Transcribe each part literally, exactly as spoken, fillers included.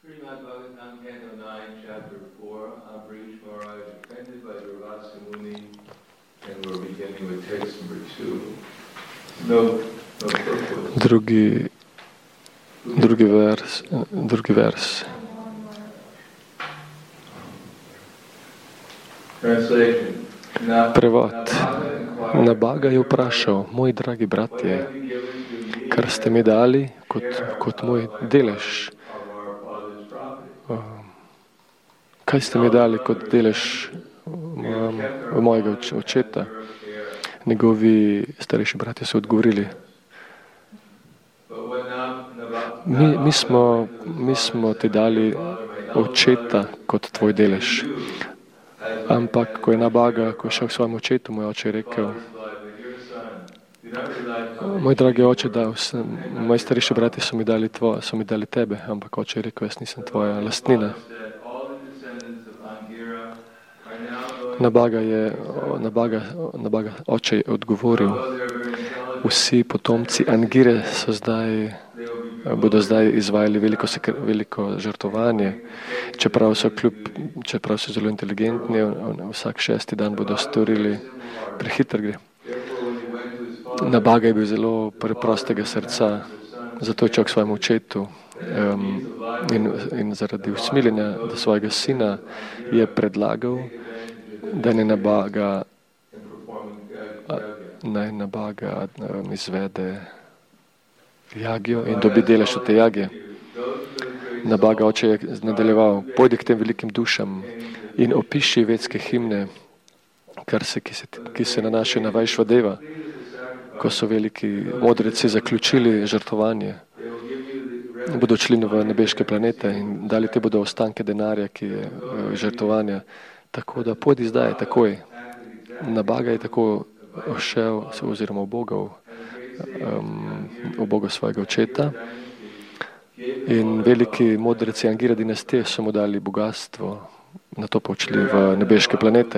Srimad Bhagavatam, Canto nine, Chapter four, Ambarish Maharaj offended by Durvasa Muni, and we're beginning with text number two. No, no purpose. Drugi, drugi vers, drugi vers. Translation. Prevod. Nabaga je vprašal, moj dragi bratje, kar ste mi dali kot, kot moj delež. Kaj ste mi dali kot delež um, mojega očeta? Njegovi starejši bratje so odgovorili. Mi, mi, smo, mi smo ti dali očeta kot tvoj delež. Ampak, ko je Nabaga, ko je šel k svojemu očetu, moj oče je rekel, moj dragi oče, da vse, moji starejši bratje so mi dali tvoje, so mi dali tebe, ampak oče je rekel, jaz nisem tvoja lastnina. Nabaga je, Nabaga, Nabaga, oče je odgovoril, vsi potomci Angire so zdaj, bodo zdaj izvajali veliko, veliko žrtvovanje, čeprav so, kljub, čeprav so zelo inteligentni, vsak šesti dan bodo storili, prehiter gre. Nabaga je bil zelo preprostega srca, zato je čak svojemu očetu um, in, in zaradi usmiljenja do svojega sina je predlagal, da ne Nabaga, naj Nabaga um, izvede jagjo in dobi delež od te jagje. Nabaga oče je nadaljeval, pojdi k tem velikim dušam in opiši vedske himne, kar se, ki se, ki se nanašajo na Vajšvadeva, ko so veliki modreci zaključili žrtvovanje. Bodo šli v nebeške planete in dali te bodo ostanke denarja, ki je žrtvovanja. Tako da pojdi zdaj, takoj. Nabaga je tako šel oziroma obogal um, obogal svojega očeta in veliki modreci Angira dinastije so mu dali bogatstvo, na to pa odšli v nebeške planete.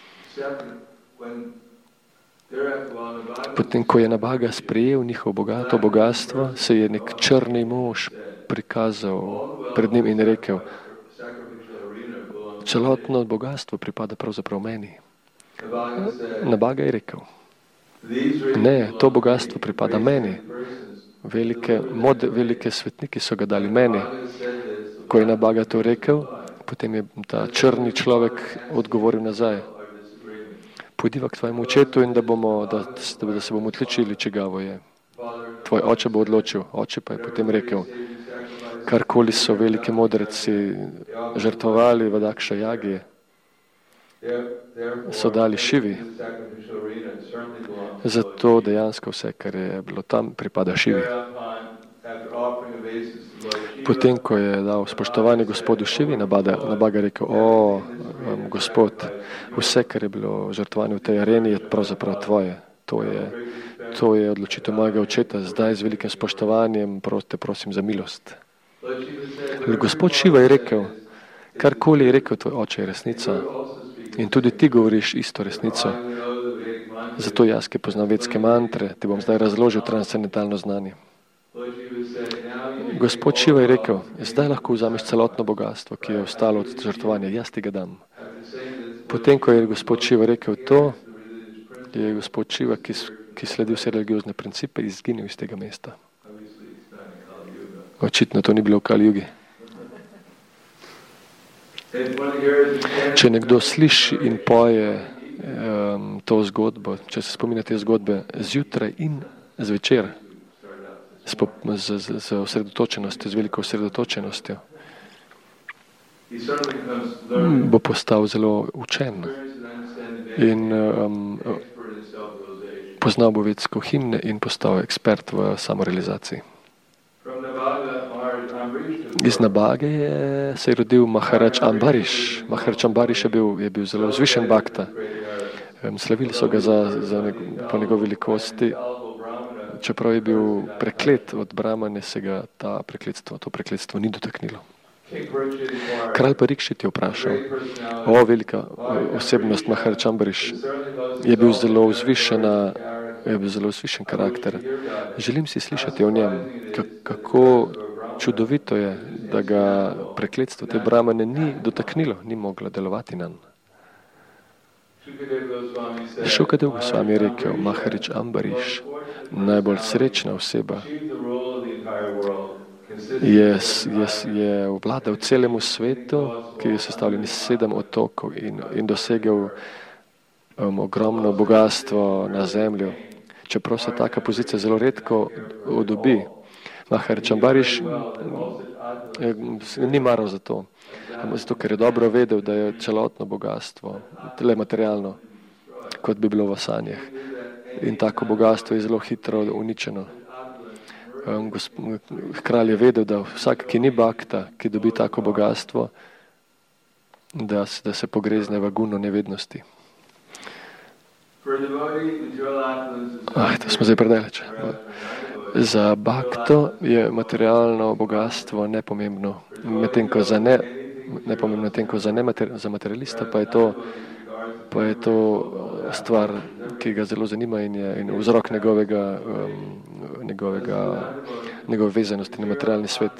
Potem, ko je Nabaga sprejel njihovo bogato bogatstvo, se je nek črni mož prikazal pred njim in rekel, celotno bogatstvo pripada pravzaprav meni. Nabaga je rekel, ne, to bogatstvo pripada meni. Velike, mod, velike svetniki so ga dali meni. Ko je Nabaga to rekel, potem je ta črni človek odgovoril nazaj. Pojdiva k tvojemu očetu in da, bomo, da, da se bomo odločili, čigavo je. Tvoj oče bo odločil. Oče pa je potem rekel, karkoli so velike modreci žrtvovali v Dakša jagi, so dali Šivi. Zato dejansko vse, kar je bilo tam, pripada Šivi. Potem, ko je dal spoštovanje gospodu Šivi, Nabaga je rekel, o, um, gospod, vse, kar je bilo žrtvovanje v tej areni, je pravzaprav tvoje. To je, to je odločitev mojega očeta. Zdaj z velikim spoštovanjem te prosim za milost. Gospod Šiva je rekel, karkoli je rekel tvoj oče, je resnica. In tudi ti govoriš isto resnico. Zato jaz, ki poznam vedske mantre, ti bom zdaj razložil transcendentalno znanje. Gospod Šiva je rekel, zdaj lahko vzameš celotno bogatstvo, ki je ostalo od žrtvovanja, jaz ti ga dam. Potem, ko je gospod Šiva rekel to, je gospod Šiva, ki, ki sledi vse religiozne principe, izginil iz tega mesta. Očitno to ni bilo v Kali Jugi. Če nekdo sliši in poje um, to zgodbo, če se spominja te zgodbe zjutraj in zvečer, z, z, z, z osredotočenostjo, z veliko osredotočenostjo, bo postal zelo učen in um, poznal bo vedsko himne in postal ekspert v samorealizaciji. Iz Nabage je, se je rodil Maharaj Ambarish. Maharaj Ambarish je bil, je bil zelo vzvišen bhakta. Slavili so ga za, za nek, po njegovi velikosti. Čeprav je bil preklet od Brahmane, se ga ta prekletstvo, to prekletstvo ni dotaknilo. Kralj Parikšit je vprašal, o, velika osebnost Maharaj Ambarish je bil zelo vzvišena, je bil zelo vzvišen karakter. Želim si slišati o njem, kako čudovito je, da ga prekletstvo te Brahmane ni dotaknilo, ni moglo delovati nanj. Šukadev Gosvami je rekel, Maharič Ambariš, najbolj srečna oseba, je, je, je vladal celemu svetu, ki je sestavljen iz sedem otokov in, in dosegel um, ogromno bogatstvo na zemlju. Čeprav se taka pozicija zelo redko odobi. Maharič Ambariš ni maral za to, zato ker je dobro vedel, da je celotno bogatstvo, le materialno, kot bi bilo v sanjah. In tako bogatstvo je zelo hitro uničeno. Kralj je vedel, da vsak, ki ni bhakta, ki dobi tako bogatstvo, da, da se pogrezne v guno nevednosti. Ah, to smo zdaj predaleč. Za bhakto je materialno bogatstvo nepomembno, medtem ko za ne, nepomembno, medtem ko za, ne mater, za materialista pa je to, pa je to stvar, ki ga zelo zanima in je in vzrok njegovega, um, njegovega, njegove vezanosti na materialni svet.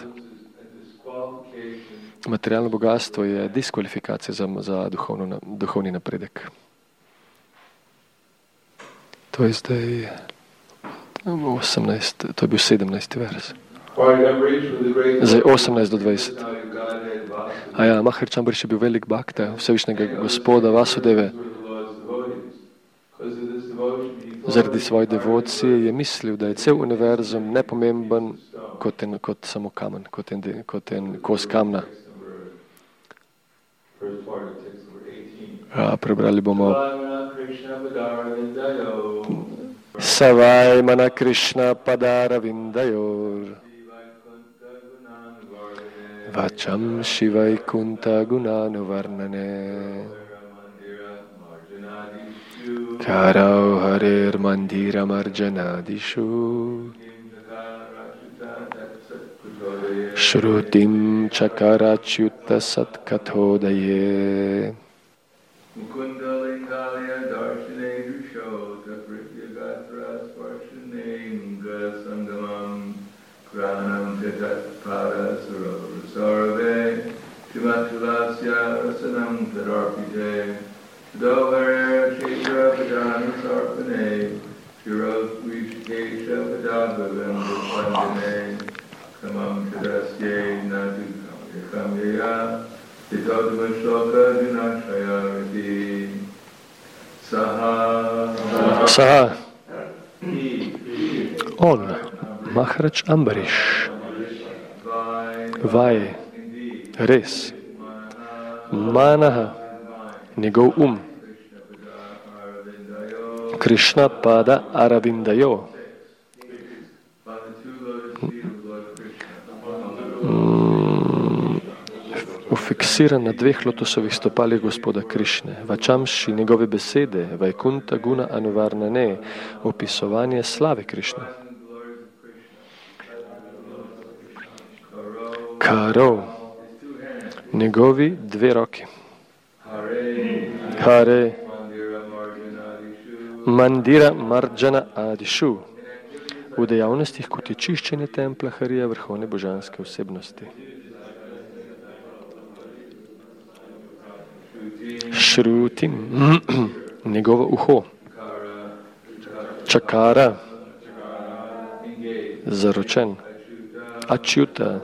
Materialno bogatstvo je diskvalifikacija za, za duhovno, duhovni napredek. To je zdaj osemnajst, to je bil sedemnajsti vers. Zdaj osemnajst do dvajset. A ja, Maharič Ambariš je bil velik bhakta Vsevišnjega Gospoda Vasudeve. Zaradi svoje devocije je mislil, da je cel univerzum nepomemben kot, en, kot samo kamen, kot en, kot en kos kamna. A, prebrali bomo Savai mana Krishna padara vindayor Vacham Shivai kunta gunanu varnane Karau harer mandira marjanadishu Shrutim chakarachyutta satkathodaye Mukundalingalaya darshane dushota prityagatra sparshane nunga sangamam Granam tetat pada sarve Shimatulasya rasanam tadarpite Dohare shekra padana sarpane Shirot vishkesha padabhavam vipandane Kamam tadasye natu kamyaya Saha, on, Maharič Ambariš, Vaj, res, Manaha, njegov um, Krishna pada Aravindajo, fiksiran na dveh lotosovih stopalih gospoda Krišne. Vačamši njegove besede, Vajkunta guna anuvarnane, opisovanje slave Krišne. Karo, njegovi dve roki. Hare, mandira marjana adišu, v dejavnostih kot je čiščenje templa Harija vrhovne božanske osebnosti. Šrutim, njegovo uho, čakara, zaročen, ačjuta,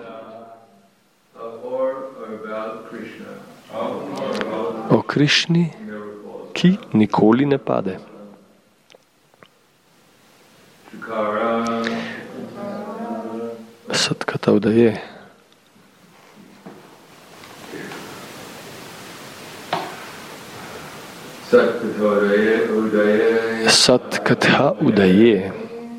o Krišni, ki nikoli ne pade. Satkata udaje. Satkatha udaje.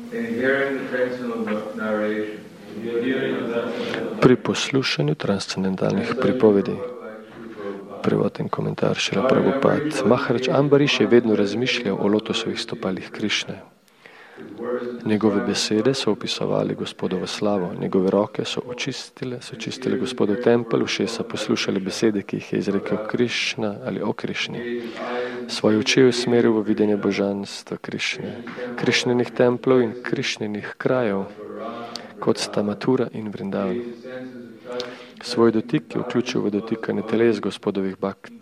Pri poslušanju transcendentalnih pripovedi. Prevod in komentar Šrila Prabhupada. Maharič Ambariš je vedno razmišljal o lotosovih stopalih Krišne. Njegove besede so opisovali gospodovo slavo, njegove roke so očistile, so čistile gospodov tempelj, ušesa poslušali besede, ki jih je izrekel Krišna ali o Krišni. Svoje oči je usmeril v videnje božanstva Krišne, Krišnenih templov in Krišnenih krajev, kot sta Mathura in Vrindavan. Svoj dotik je vključil v dotikanje teles gospodovih bakt.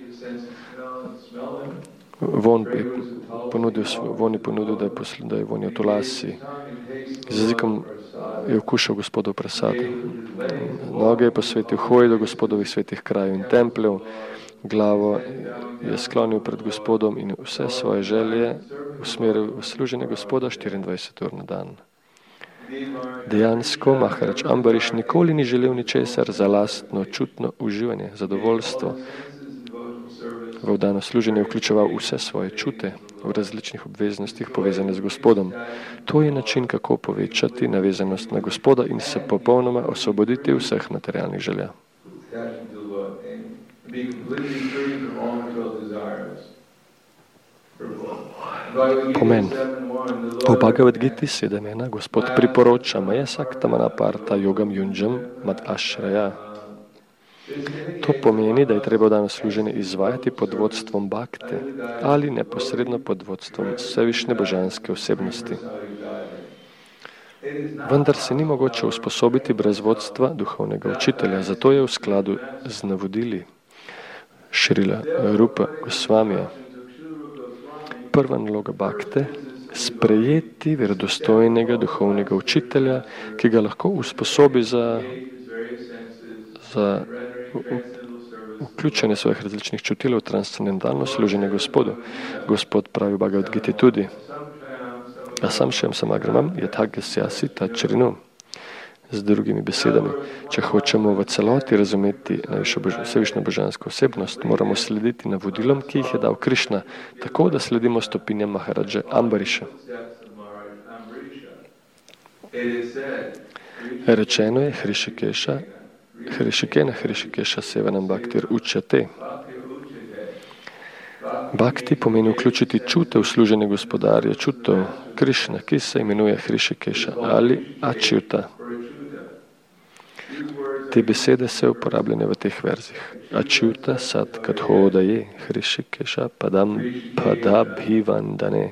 Von je ponudil, von je ponudil da, je posl, da je vonil tulasi. Z jezikom je okušal gospodov prasad. Noge je posvetil hoji do gospodovih svetih krajev in templjev. Glavo je sklonil pred gospodom in vse svoje želje usmeril v služenje gospoda štiriindvajset ur na dan. Dejansko Maharač Ambariš nikoli ni želel ničesar za lastno čutno uživanje, zadovoljstvo. V vdano služenje je vključeval vse svoje čute v različnih obveznostih povezane z gospodom. To je način, kako povečati navezanost na gospoda in se popolnoma osvoboditi vseh materialnih želja. Pomen. V Bhagavad Giti sedem ena Gospod priporoča Maya Saktamana Parta Yogam Yunjam Mad Ashraja. To pomeni, da je treba dano služenje izvajati pod vodstvom bhakte ali neposredno pod vodstvom vsevišne božanske osebnosti. Vendar se ni mogoče usposobiti brez vodstva duhovnega učitelja, zato je v skladu z navodili Šrila Rupa Gosvamija prva naloga bhakte sprejeti verodostojnega duhovnega učitelja, ki ga lahko usposobi za, za vključenje svojih različnih čutil v transcendentalno služenje Gospodu. Gospod pravi v Bhagavad Giti tudi: Asamšem samagramam yathagasya sita črinu. Z drugimi besedami, če hočemo v celoti razumeti vsevišno božansko osebnost, moramo slediti navodilom, ki jih je dal Krišna, tako da sledimo stopinjam Maharadže Ambariša. Rečeno je Hrišikeša, Hrišikena Hrišikeša Sevanam Bhaktir Učate. Bhakti pomeni vključiti čute v služenje gospodarja čutov Krišna, ki se imenuje Hrišikeša ali Ačjuta. Te besede se uporabljajo v teh verzih. Ačjuta sat kathodaje Hrišikeša padam padabhivandane.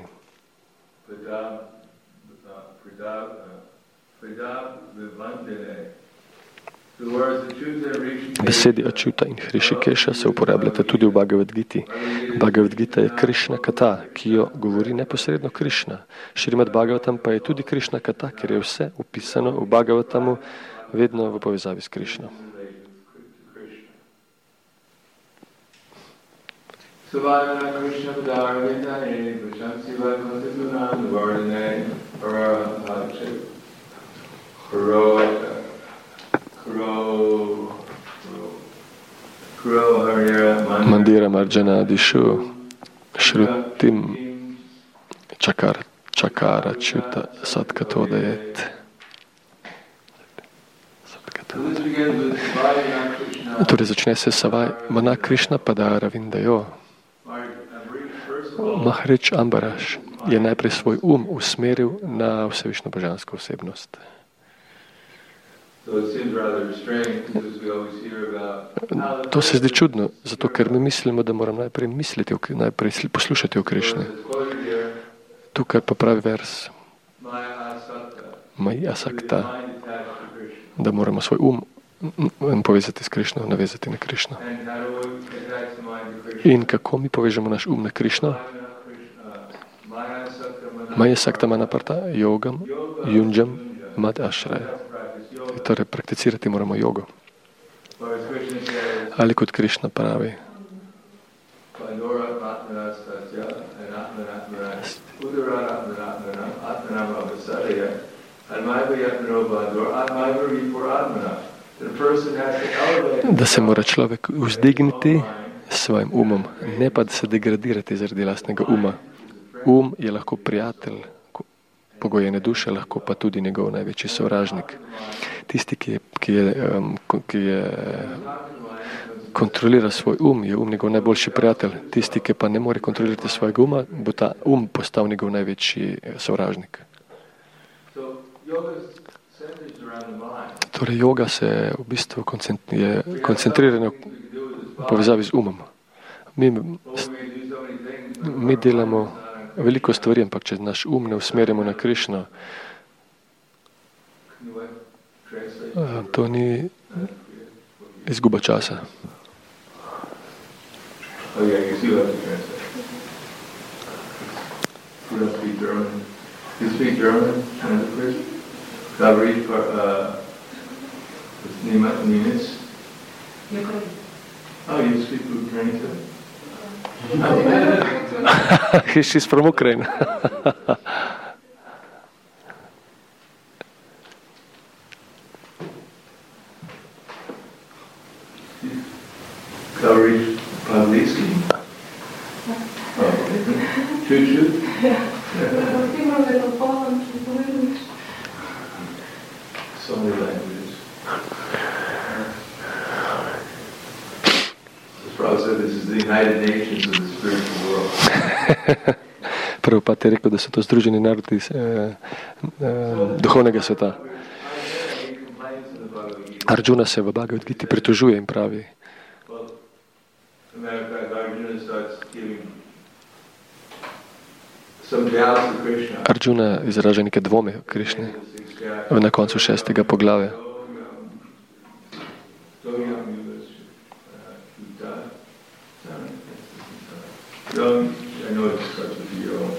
Besedi Ačjuta in Hrišikeša se uporabljata tudi v Bhagavad Giti. Bhagavad Gita je Krišna kata, ki jo govori neposredno Krišna. Šrimad Bhagavatam pa je tudi Krišna kata, ker je vse upisano v Bhagavatamu vedno v povezavi s Krišno. Mandira Marjana Dishu Shrutim Čakar Čakara Čuta Satkatodajet. Torej začne se Savaj Mana Krišna Padara Vindajo. Maharič Ambaraš je najprej svoj um usmeril na vsevišno božansko osebnost. To se zdi čudno, zato ker mi mislimo, da moram najprej misliti, najprej poslušati o Krišni. Tukaj pa pravi vers Maya Asakta, da moramo svoj um povezati s Krišno, navezati na Krišno. In kako mi povežemo naš um na Krišno? Maya Saktamana Parta Yogam Yunjam Mad Ashraja. Torej, prakticirati moramo jogo. Ali kot Krišna pravi, da se mora človek vzdigniti s svojim umom, ne pa da se degradirati zaradi lastnega uma. Um je lahko prijatelj pogojene duše, lahko pa tudi njegov največji sovražnik. Tisti, ki je, ki je, um, ki je kontrolira svoj um, je um njegov najboljši prijatelj. Tisti, ki pa ne more kontrolirati svojega uma, bo ta um postal njegov največji sovražnik. Torej, joga se v bistvu je koncentrirana v povezavi z umom. Mi, mi delamo veliko stvari, ampak če naš um ne usmerjamo na Krišno, To ni izguba časa. Oh yeah, you still have to translate. You don't speak German. You speak German, Santa Cruz? Gavri, uh, Nimitz? Oh, you speak Ukrainian too? She's from Ukraine. Gavri Pavlitsky? Oh, choo-choo? So many languages. Prabhupada said this is the United Nations of the spiritual world. Prabhupada je rekel, da so to združeni narodi eh, eh, duhovnega sveta. Arjuna se v Bhagavad Giti pritožuje in pravi, Arjuna izraža neke dvome v Krišni na koncu šestega poglavja. I know it starts with the yo.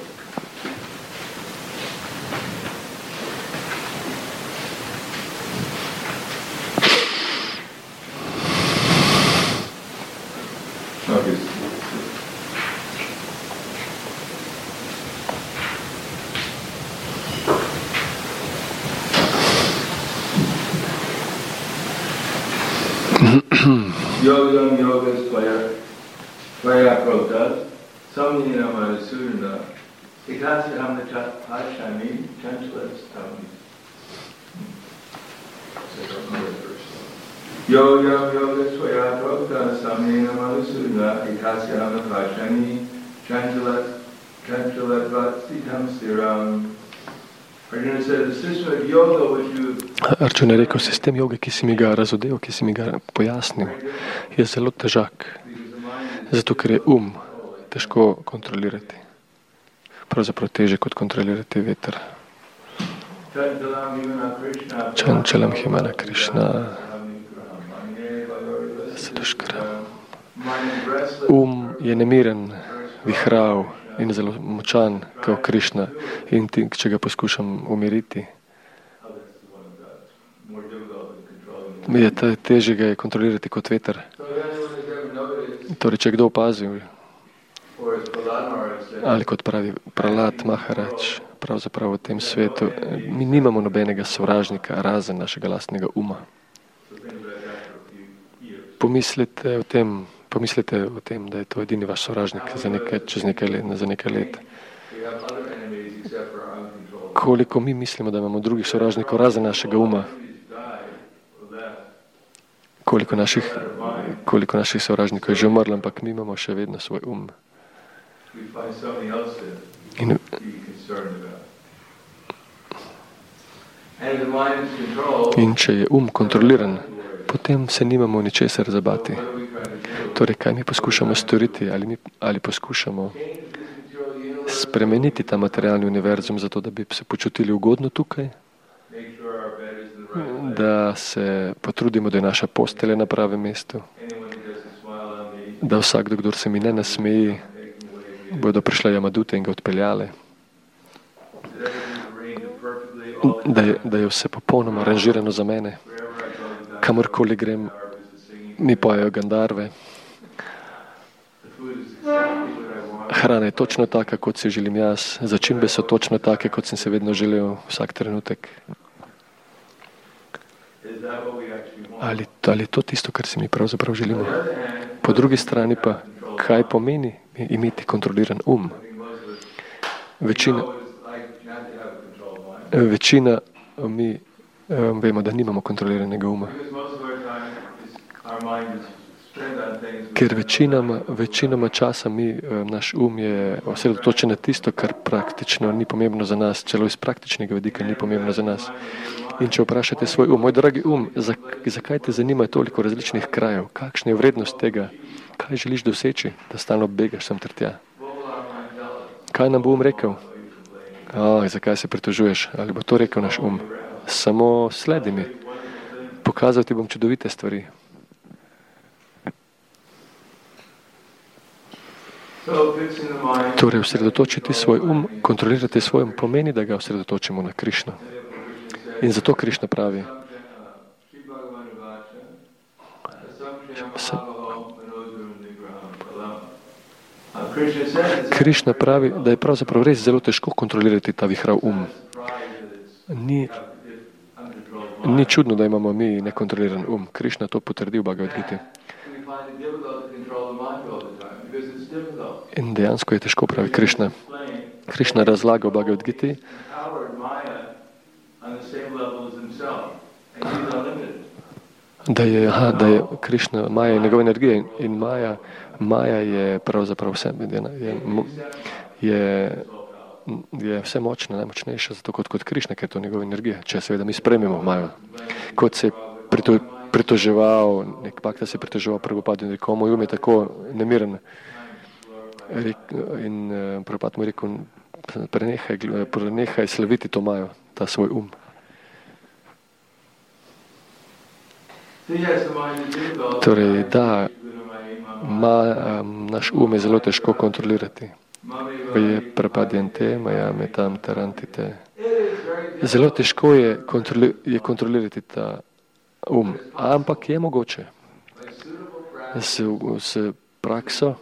Okay. Yogam yogas tvaya tvaya prota samnina manasudana ikasya hamna pashami chanchalas tami. Yogam yogas tvaya prota samnina manasudana ikasya hamna pashami chanchalas chanchalas vatsitam stiram. Arjuna said, the system of yoga which you... Arjuna je rekel, sistem joge, ki si mi ga razodel, ki si mi ga pojasnil, je zelo težak. Zato, ker je um težko kontrolirati. Pravzaprav teže kot kontrolirati veter. Čančalam himana Krišna. Um je nemiren, vihrav in zelo močan, kot Krišna. In ti, če ga poskušam umiriti, je težje ga je kontrolirati kot veter. Torej, če kdo opazil, ali kot pravi Prahlad Maharaj, pravzaprav v tem svetu, mi nimamo nobenega sovražnika, razen našega lastnega uma. Pomislite o tem, pomislite o tem, da je to edini vaš sovražnik za nekaj, čez nekaj let, za nekaj let. Koliko mi mislimo, da imamo drugih sovražnikov razen našega uma? Koliko naših, koliko naših sovražnikov je že umrlo, ampak mi imamo še vedno svoj um. In, in če je um kontroliran, potem se nimamo ničesar zabati. Torej, kaj mi poskušamo storiti, ali, mi, ali poskušamo spremeniti ta materialni univerzum, zato da bi se počutili ugodno tukaj, da se potrudimo, da je naša postelja na pravem mestu, da vsakdo, kdor se mi ne nasmeji, bodo prišle jamadute in ga odpeljale, da je, da je vse popolnoma aranžirano za mene. Kamorkoli grem, mi pojejo gandarve. Hrana je točno taka, kot si želim jaz. Začimbe so točno take, kot sem se vedno želel vsak trenutek. Ali, ali je to tisto, kar si mi pravzaprav želimo? Po drugi strani pa, kaj pomeni imeti kontroliran um? Večina, večina mi um, vemo, da nimamo kontroliranega uma. Ker večinama, večinama časa mi, naš um je osredotočen na tisto, kar praktično ni pomembno za nas, celo iz praktičnega vidika ni pomembno za nas. In če vprašate svoj um, moj dragi um, zakaj te zanima toliko različnih krajev? Kakšna je vrednost tega? Kaj želiš doseči, da stalno begaš sem ter tja? Kaj nam bo um rekel? Oh, zakaj se pritožuješ? Ali bo to rekel naš um? Samo sledi mi. pokazal ti bom čudovite stvari. Torej, osredotočiti svoj um, kontrolirati svoj um, pomeni, da ga osredotočimo na Krišno. In zato Krišna pravi, Krišna pravi, da je pravzaprav res zelo težko kontrolirati ta vihrav um. Ni, ni čudno, da imamo mi nekontroliran um. Krišna to potrdi v Bhagavad Giti. In dejansko je težko, pravi Krišna. Krišna razlaga v Bhagavad Giti, da je, aha, da je Krišna, Maja je njegova energija in Maja, Maja je pravzaprav vse, je, je, je vse močna, najmočnejša, zato kot, kot Krišna, ker je to njegova energija, če seveda mi spremimo Majo. Kot se je prito, pritoževal, nek Bhakta se je pritoževal Prabhupadu in rekel, moj um je tako nemiren. In uh, Prabhupada mu je rekel, prenehaj, prenehaj slaviti to Majo, ta svoj um. Torej, da, ma, um, naš um je zelo težko kontrolirati. Je prepadjente, maja me tam tarantite. Zelo težko je, kontroli, je kontrolirati ta um, ampak je mogoče. S, s prakso,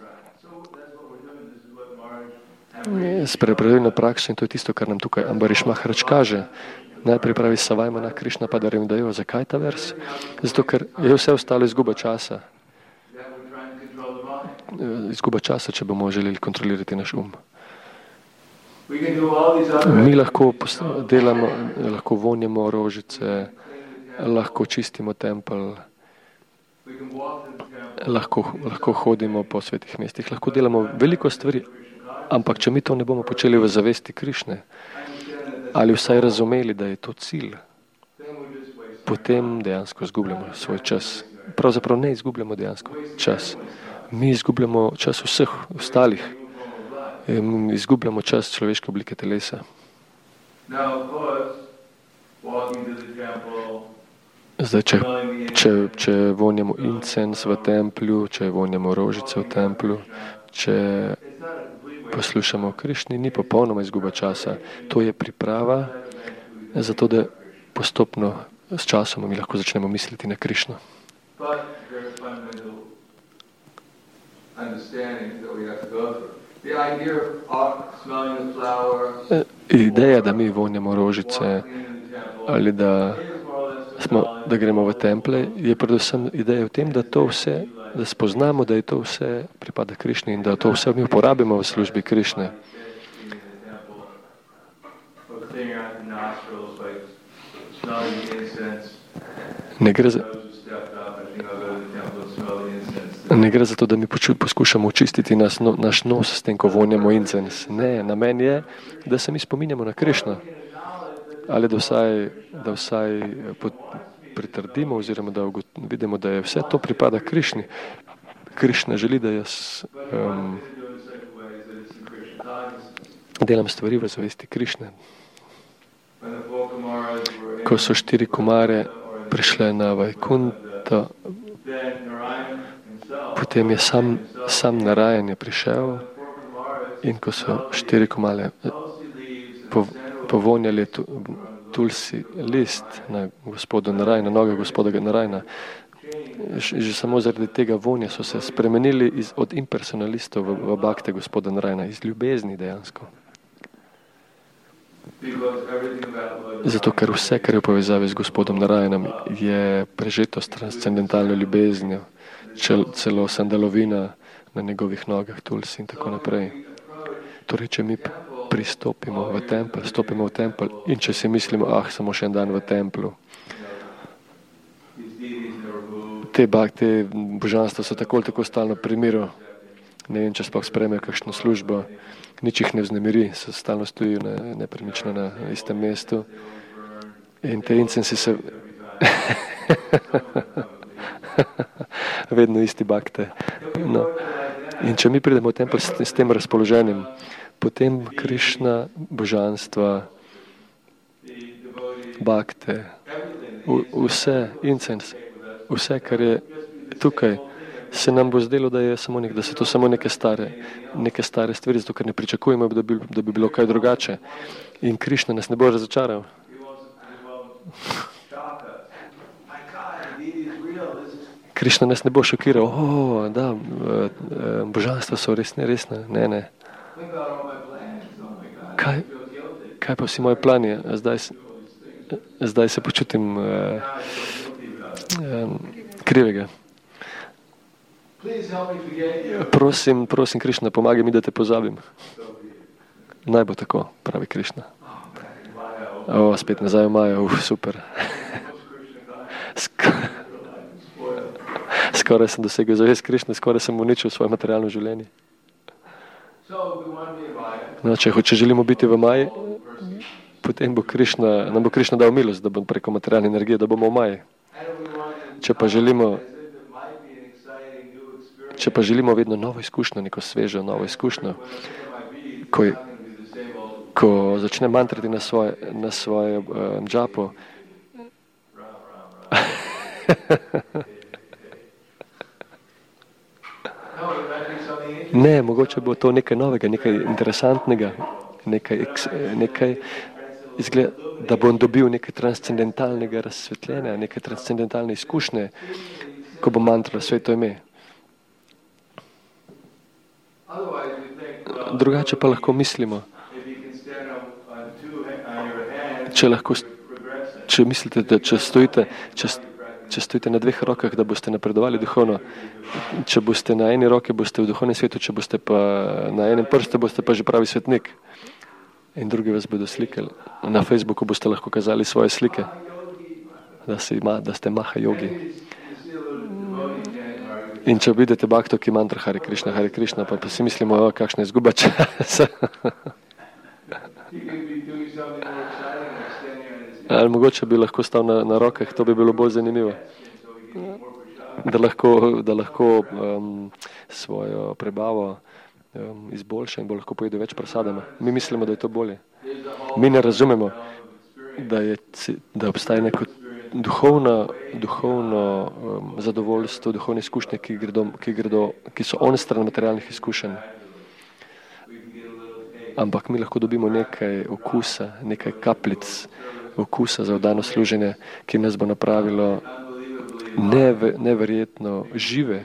s prepravilno prakso, in to je tisto, kar nam tukaj Ambarish Maharaj kaže. Najprej pravi Savajmana Krišna Padarim Dajo. Zakaj ta vers? Zato, ker je vse ostalo izguba časa. Izguba časa, če bomo želeli kontrolirati naš um. Mi lahko delamo, lahko vonjamo rožice, lahko čistimo tempelj, lahko, lahko hodimo po svetih mestih, lahko delamo veliko stvari, ampak če mi to ne bomo počeli v zavesti Krišne, ali vsaj razumeli, da je to cilj, potem dejansko izgubljamo svoj čas. Pravzaprav ne izgubljamo dejansko čas. Mi izgubljamo čas vseh ostalih. Izgubljamo čas človeške oblike telesa. Zdaj, če, če, če vonjamo incens v templju, če vonjamo rožice v templju, če poslušamo o Krišni, ni popolnoma izguba časa. To je priprava za to, da postopno s časom mi lahko začnemo misliti na Krišno. Ideja, da mi vonjamo rožice ali da, smo, da gremo v templje, je predvsem ideja v tem, da to vse, da spoznamo, da je to vse pripada Krišni in da to vse mi uporabimo v službi Krišne. Ne gre za, ne gre za to, da mi poskušamo očistiti nas, no, naš nos s tem, ko vonjamo incens. Ne, namen je, da se mi spominjamo na Krišno. Ali da vsaj, da vsaj pritrdimo oziroma da vidimo, da je vse to pripada Krišni. Krišna želi, da jaz um, delam stvari v zavesti Krišne. Ko so štiri kumare prišle na Vajkunta, potem je sam, sam Narayan je prišel in ko so štiri kumare po, povonjali tu, tulsi list na gospodu Narayana, noge gospoda Narayana, že samo zaradi tega vonja so se spremenili iz, od impersonalistov v, v bakte gospoda Narayana, iz ljubezni dejansko. Zato, ker vse, kar je v povezavi z gospodom Narayanom, je prežeto s transcendentalno ljubeznjo, celo sandalovina na njegovih nogah, tulsi in tako naprej. Torej, če mi pristopimo v tempelj, stopimo v tempelj in če si mislimo, ah, samo še en dan v templu, te, te božanstva so tako ali tako stalno pri miru, ne vem, če sploh sprejmejo kakšno službo, nič jih ne vznemiri, so stalno stojijo ne, nepremično na istem mestu in te incensi se vedno isti bakte. No. In če mi pridemo v tempelj s, s tem razpoloženjem, potem Krišna, božanstva, bakte, vse incens, vse, kar je tukaj, se nam bo zdelo, da, je samo nek, da so to samo neke stare, neke stare stvari, zato ker ne pričakujemo, da bi, da bi bilo kaj drugače. In Krišna nas ne bo razočaral. Krišna nas ne bo šokiral. O, da, božanstva so resne, resne. Ne, ne. Kaj, kaj pa vsi moji plani? Zdaj, zdaj se počutim uh, um, krivega. Prosim, prosim, Krišna, pomagaj mi, da te pozabim. Naj bo tako, pravi Krišna. O, spet nazaj v Majo, uf, super. Sk- skoraj sem dosegel zavest Krišne, skoraj sem uničil svoje materialno življenje. No, če, če želimo biti v Maji, potem bo Krišna, nam bo Krišna dal milost, da bomo preko materialne energije, da bomo v Maji. Če pa želimo, če pa želimo vedno novo izkušnjo, neko svežo novo izkušnjo, ko, ko začne mantrati na svoje, na svoje um, džapo, ne, mogoče bo to nekaj novega, nekaj interesantnega, nekaj, nekaj izgleda, da bom dobil nekaj transcendentalnega razsvetljenja, nekaj transcendentalne izkušnje, ko bom mantral sveto ime. Drugače pa lahko mislimo, če, lahko, če mislite, da če stojite, če, če stojite na dveh rokah, da boste napredovali duhovno, če boste na eni roki, boste v duhovnem svetu, če boste pa na enem prstu, boste pa že pravi svetnik. In drugi vas bodo slikali. Na Facebooku boste lahko kazali svoje slike, da, si, da ste maha jogi. In če vidite bakto, ki mantra Hare Krišna, Hare Krišna, pa, pa si mislimo, o, kakšna izguba časa. Ali mogoče bi lahko stal na, na rokah, to bi bilo bolj zanimivo. Da lahko, da lahko um, svojo prebavo um, izboljša in bo lahko pojedel več prasadama. Mi mislimo, da je to bolje. Mi ne razumemo, da, je, da obstaja neko duhovno, duhovno um, zadovoljstvo, duhovne izkušnje, ki, gredo, ki, gredo, ki so on stran materialnih izkušenj. Ampak mi lahko dobimo nekaj okusa, nekaj kapljic okusa za vdano služenje, ki nas bo napravilo neve, neverjetno žive.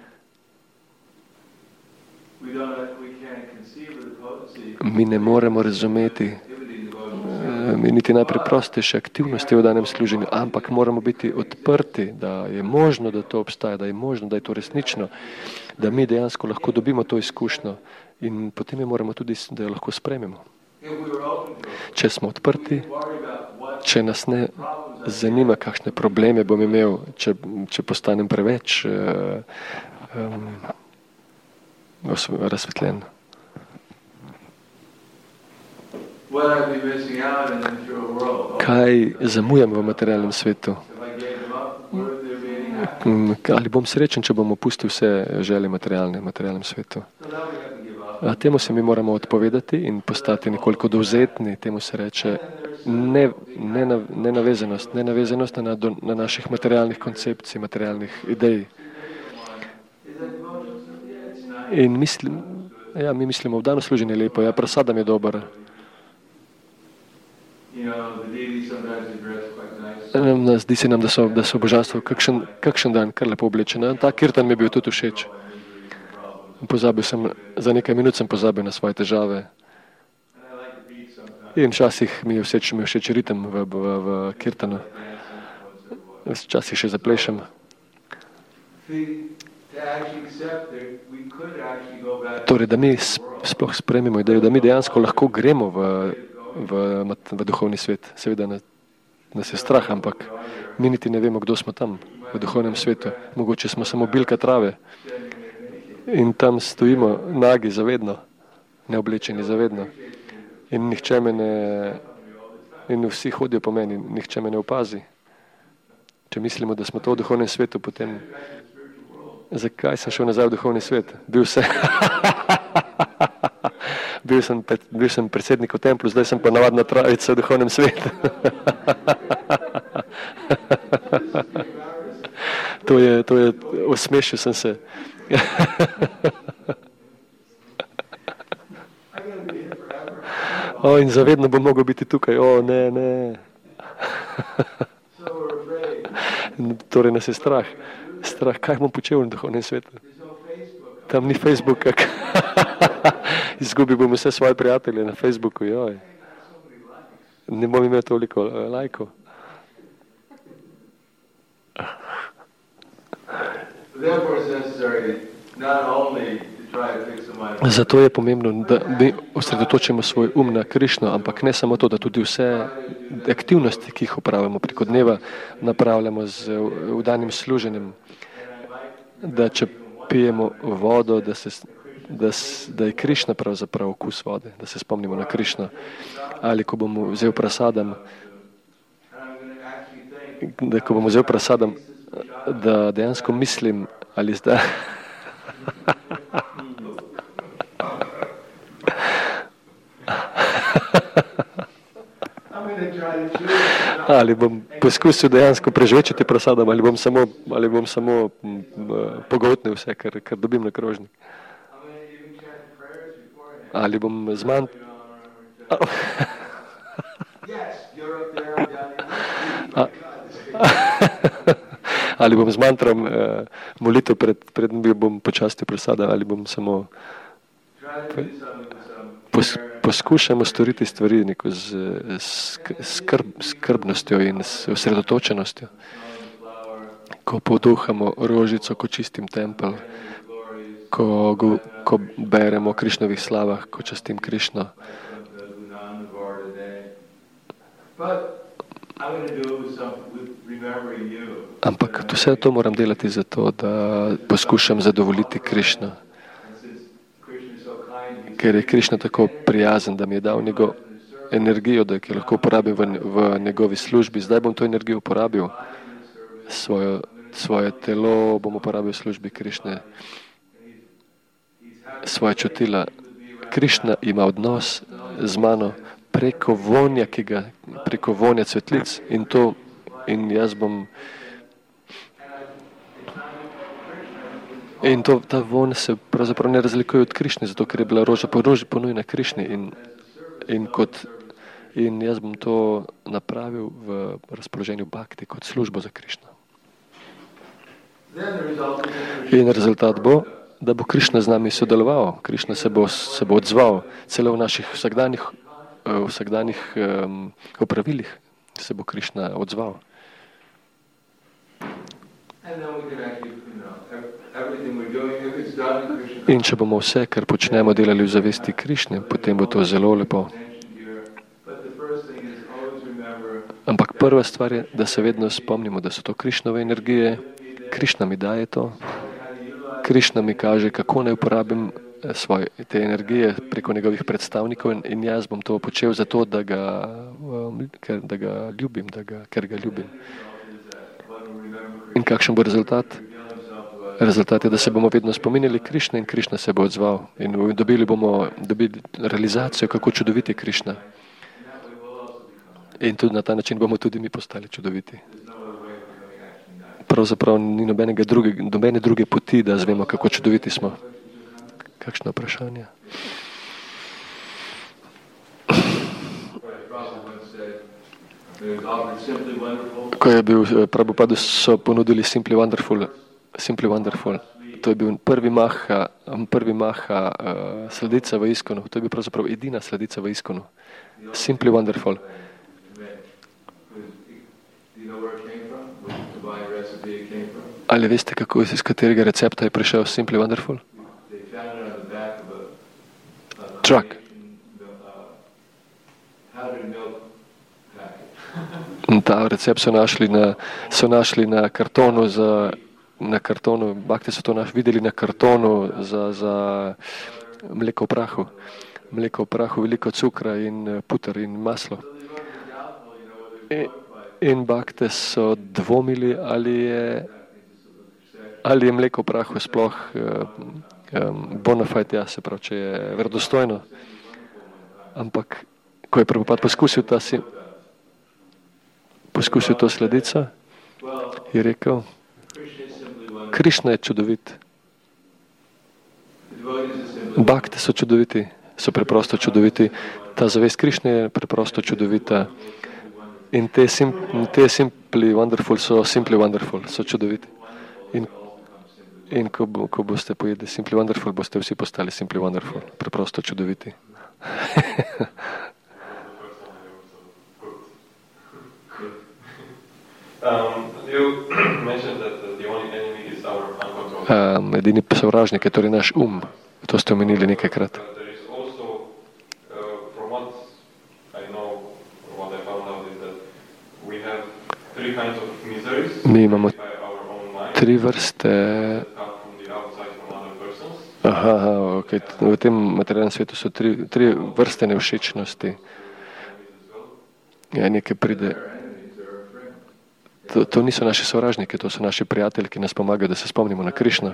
Mi ne moremo razumeti mi niti najpreprostejše aktivnosti v danem služenju, ampak moramo biti odprti, da je možno, da to obstaja, da je možno, da je to resnično, da mi dejansko lahko dobimo to izkušnjo in potem je moramo tudi, da jo lahko sprejmemo. Če smo odprti, če nas ne zanima, kakšne probleme bom imel, če, če postanem preveč uh, um, razsvetljen. Kaj zamujam v materialnem svetu? Ali bom srečen, če bom opustil vse želje materialne v materialnem svetu? A temu se mi moramo odpovedati in postati nekoliko dovzetni. Temu se reče ne, ne, nenavezanost, nenavezanost na, na naših materialnih koncepcij, materialnih idej. In mislim, ja, mi mislimo, v dano služenje je lepo, ja, prasadam je dober. Zdi se nam, da so, da so božanstvo kakšen, kakšen dan kar lepo oblečene. Ta kirtan mi je bil tudi všeč. Pozabil sem, za nekaj minut sem pozabil na svoje težave. In včasih mi je všeč, mi je všeč ritem v, v, v kirtanu. Včasih še zaplešem. Torej, da mi sploh spremimo idejo, da mi dejansko lahko gremo v V, v duhovni svet. Seveda nas je strah, ampak mi niti ne vemo, kdo smo tam v duhovnem svetu. Mogoče smo samo bilka trave in tam stojimo nagi zavedno, neoblečeni zavedno. In nihče me ne, in vsi hodijo po meni, nihče me ne opazi. Če mislimo, da smo to v duhovnem svetu, potem zakaj sem šel nazaj v duhovni svet? Bil sem Bil sem, bil sem predsednik v templu, zdaj sem pa navadna travica v duhovnem svetu. To je, to je, osmešil sem se. O, in zavedno bom mogel biti tukaj. O, ne, ne. Torej nas je strah. Strah, kaj bom počel na duhovnem svetu? Tam ni Facebooka. Izgubil bom vse svoje prijatelje na Facebooku, joj. Ne bom imel toliko lajkov. Zato je pomembno, da mi osredotočimo svoj um na Krišno, ampak ne samo to, da tudi vse aktivnosti, ki jih upravljamo preko dneva, napravljamo z vdanim služenjem, da če pijemo vodo, da, se, da, da je Krišna pravzaprav okus vode, da se spomnimo na Krišno. Ali ko bomo vzel prasadam, da ko bomo vzel prasadam, da dejansko mislim, ali zdaj. Ali bom poskusil dejansko prežvečiti prasadam, ali bom samo, ali bom samo pogoltnil vse, kar, kar dobim na krožnik. Ali bom zmanj... Ali bom z mantrom uh, molitev pred, pred bom počastil prasada, ali bom samo pos, poskušamo storiti stvari neko z, z skrb, skrbnostjo in s osredotočenostjo. Ko poduhamo rožico, ko čistim tempelj, ko, go, ko beremo o Krišnovih slavah, ko častim Krišno. Ampak vse to moram delati zato, da poskušam zadovoljiti Krišno. Ker je Krišna tako prijazen, da mi je dal njegov energijo, da jo lahko uporabim v, v njegovi službi. Zdaj bom to energijo uporabil. Svojo, svoje telo bom uporabil v službi Krišne. Svoje čutila. Krišna ima odnos z mano preko vonja, ki ga, preko vonja cvetlic in to, in jaz bom in to, ta von se pravzaprav ne razlikuje od Krišne, zato ker je bila roža po roži ponujena Krišni in, in kot in jaz bom to napravil v razpoloženju bhakti kot službo za Krišno. In rezultat bo, da bo Krišna z nami sodeloval, Krišna se bo, se bo odzval, celo v naših vsakdanjih, vsakdanjih um, opravilih se bo Krišna odzval. In če bomo vse, kar počnemo, delali v zavesti Krišne, potem bo to zelo lepo. Ampak prva stvar je, da se vedno spomnimo, da so to Krišnove energije, Krišna mi daje to, Krišna mi kaže, kako naj uporabim svoje te energije preko njegovih predstavnikov in, in jaz bom to počel zato, da ga, um, ker, da ga ljubim, da ga, ker ga ljubim. In kakšen bo rezultat? Rezultat je, da se bomo vedno spominjali Krišne in Krišna se bo odzval. In dobili bomo dobili realizacijo, kako čudoviti je Krišna. In tudi na ta način bomo tudi mi postali čudoviti. Pravzaprav ni nobenega druge, nobene druge poti, da zvemo, kako čudoviti smo. Kakšno vprašanje? Ko je bil Prabhupada, so ponudili Simply Wonderful, Simply Wonderful. To je bil prvi maha, prvi maha uh, sledica v Iskonu. To je bil pravzaprav edina sledica v Iskonu. Simply Wonderful. Ali veste, kako, iz katerega recepta je prišel Simply Wonderful? Truck. Ta recept so našli na, so našli na kartonu za, na kartonu, bakte so to naš, videli na kartonu za, za mleko v prahu. Mleko v prahu, veliko cukra in puter in maslo. In, in bakte so dvomili, ali je, ali je mleko v prahu sploh um, bona fide, ja, se pravi, če je verodostojno. Ampak, ko je Prabhupada poskusil ta si, poskusil to sledico, je rekel, Krišna je čudovit. Bhakti so čudoviti, so preprosto čudoviti. Ta zavest Krišne je preprosto čudovita. In te, sim, te simply wonderful so simply wonderful, so čudoviti. In, in ko, bo, ko boste pojedli simply wonderful, boste vsi postali simply wonderful, preprosto čudoviti. Um, edini sovražnik je torej naš um. To ste omenili nekajkrat. Mi imamo tri vrste. Aha, aha, okay. V tem materialnem svetu so tri, tri vrste nevšečnosti. Ja, nekaj pride. To, to niso naši sovražniki, to so naši prijatelji, ki nas pomagajo, da se spomnimo na Krišno.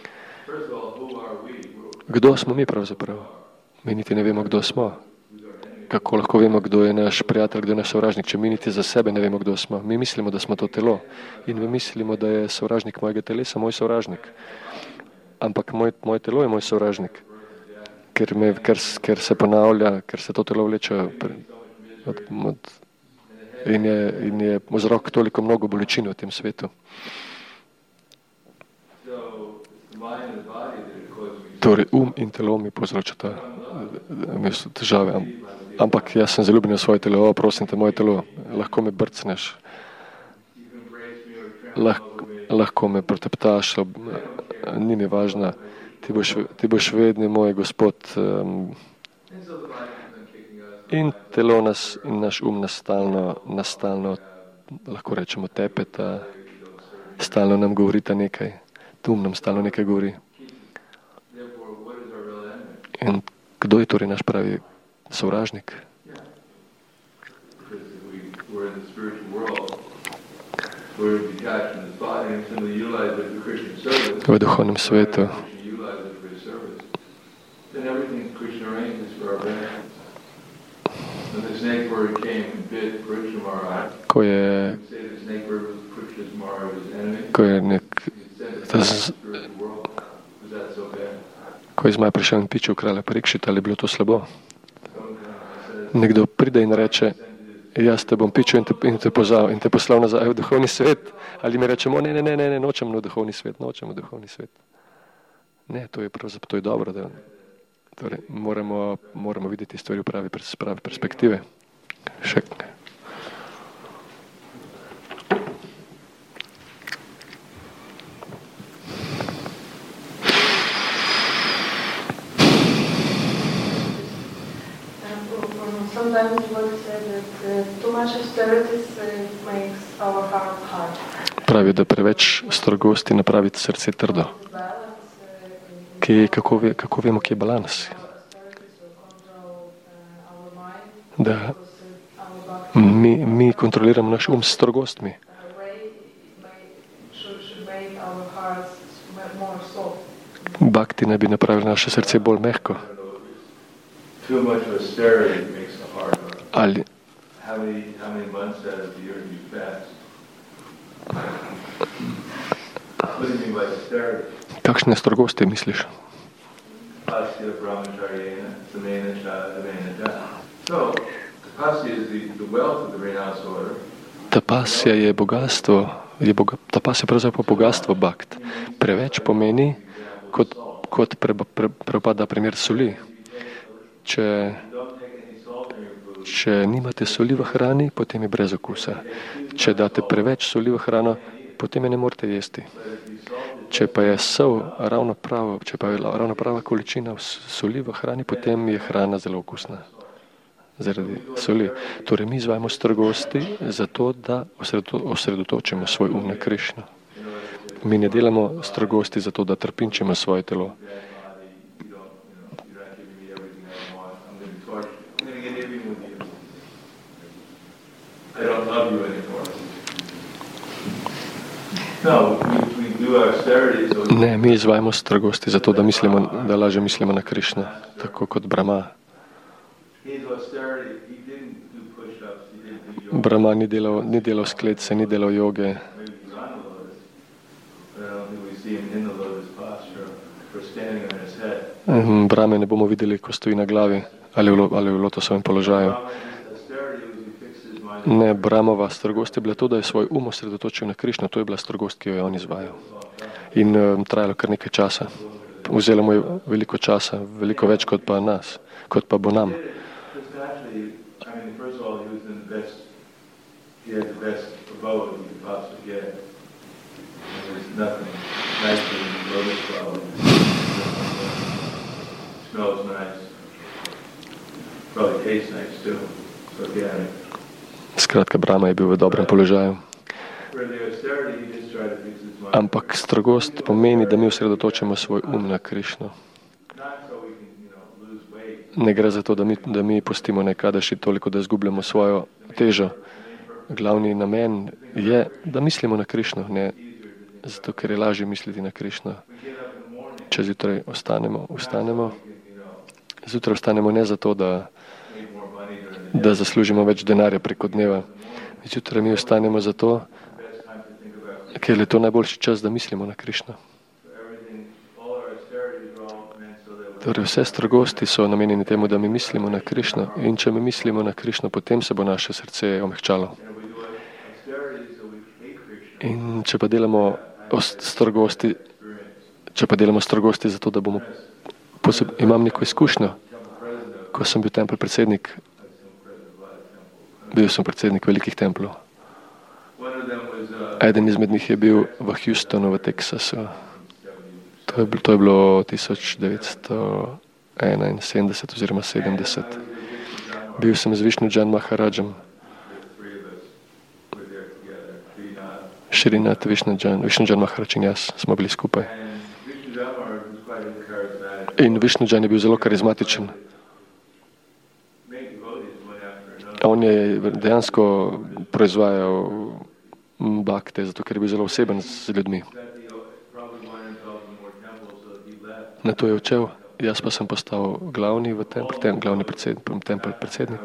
Kdo smo mi pravzaprav? Mi niti ne vemo, kdo smo. Kako lahko vemo, kdo je naš prijatelj, kdo je naš sovražnik, če mi niti za sebe ne vemo, kdo smo. Mi mislimo, da smo to telo in mi mislimo, da je sovražnik mojega telesa moj sovražnik. Ampak moj, moje telo je moj sovražnik, ker, me, ker, ker se ponavlja, ker se to telo vleče od, od, in, je, in je vzrok toliko mnogo bolečin v tem svetu. Torej, um in telo mi povzročata težave. Ampak jaz sem zaljubljen v svoje telo. O, prosim te, moje telo, lahko me brcneš. Lahko, lahko me preteptaš, ni mi važna. Ti boš, ti boš vedno moj Gospod. Um, in telo nas, in naš um nas stalno, nas stalno, lahko rečemo, tepeta, stalno nam govorita nekaj. Um nam stalno nekaj govori. In kdo je torej naš pravi sovražnik? V duhovnem svetu. Ko je, ko je nek Ko je zmaj prišel in pičil kralja Parikšita, ali je bilo to slabo? Nekdo pride in reče, jaz te bom pičil in te, in te pozval in te poslal nazaj v duhovni svet. Ali mi rečemo, ne, ne, ne, ne, ne, nočem v duhovni svet, nočem v duhovni svet. Ne, to je pravzaprav, to je dobro, da torej, moramo, moramo videti stvari v pravi, pravi perspektive. Še. Pravi, da preveč strogosti napravi srce trdo. Kje, kako, ve, kako vemo, kje je balans? Da mi, mi kontroliramo naš um s strogostmi. Bhakti naj bi napravili naše srce bolj mehko. Ali kakšne strogosti misliš? Tapasja je bogatstvo, je boga, tapasja je pravzaprav bogatstvo bhakt. Preveč pomeni, kot, kot pre, pre, prepada primer soli. Če Če nimate soli v hrani, potem je brez okusa. Če date preveč soli v hrano, potem je ne morete jesti. Če pa je sol ravno pravo, če pa je ravno prava količina soli v hrani, potem je hrana zelo okusna. Zaradi soli. Torej, mi izvajamo strogosti zato, da osredotočimo svoj um na Krišno. Mi ne delamo strogosti zato, da trpinčimo svoje telo. Ne, mi izvajamo strogosti zato, da mislimo, da lažje mislimo na Krišno, tako kot Brahma. Brahma ni delal, ni delal skletce, ni delal joge. see him in the lotus posture or standing on his head. Mhm, Brahme ne bomo videli, ko stoji na glavi ali v, lo- ali v lotosovem položaju. Brahma's austerity was he fixed his mind on Ne, Brahmova strogost je bila to, da je svoj um osredotočil na Krišno. To je bila strogost, ki jo je on izvajal. In um, trajalo kar nekaj časa. Vzelo mu je veliko časa, veliko več kot pa nas, kot pa bo nam. Just naturally, I mean, first of all, he was in the best, he had the best abode he could possibly get. And there's nothing nicer than lotus flowers. Smells nice. Probably tastes nice too. It's organic. Skratka, Brahma je bil v dobrem položaju. For the austerity, he just tried to fix his mind. Ampak strogost pomeni, da mi osredotočimo svoj um na Krišno. Not so we can, you know, lose weight. Ne gre za to, da mi, da mi postimo nekadaši toliko, da izgubljamo svojo težo. Glavni namen je, da mislimo na Krišno, ne zato, ker je lažje misliti na Krišno. Če zjutraj ostanemo, vstanemo, zjutraj vstanemo ne zato, da, da zaslužimo več denarja preko dneva. Zjutraj mi vstanemo zato, ker je to najboljši čas, da mislimo na Krišno. Torej, vse strogosti so namenjene temu, da mi mislimo na Krišno. In če mi mislimo na Krišno, potem se bo naše srce omehčalo. In če pa delamo strogosti, če pa delamo strogosti zato, da bomo poseb... Imam neko izkušnjo, ko sem bil tempelj predsednik, bil sem predsednik velikih templov. Eden izmed njih je bil v Houstonu, v Teksasu. To je, to je bilo tisoč devetsto enainsedemdeset oziroma sedemdeset. Bil sem z Višnudžan Maharajem. Šrinat, Višnudžan, Višnudžan Maharaj in jaz smo bili skupaj. In Višnudžan je bil zelo karizmatičen. On je dejansko proizvajal bakte, zato ker je bil zelo oseben z ljudmi. Na to je odšel, jaz pa sem postal glavni v templu, ten, glavni predsednik, tempelj predsednik.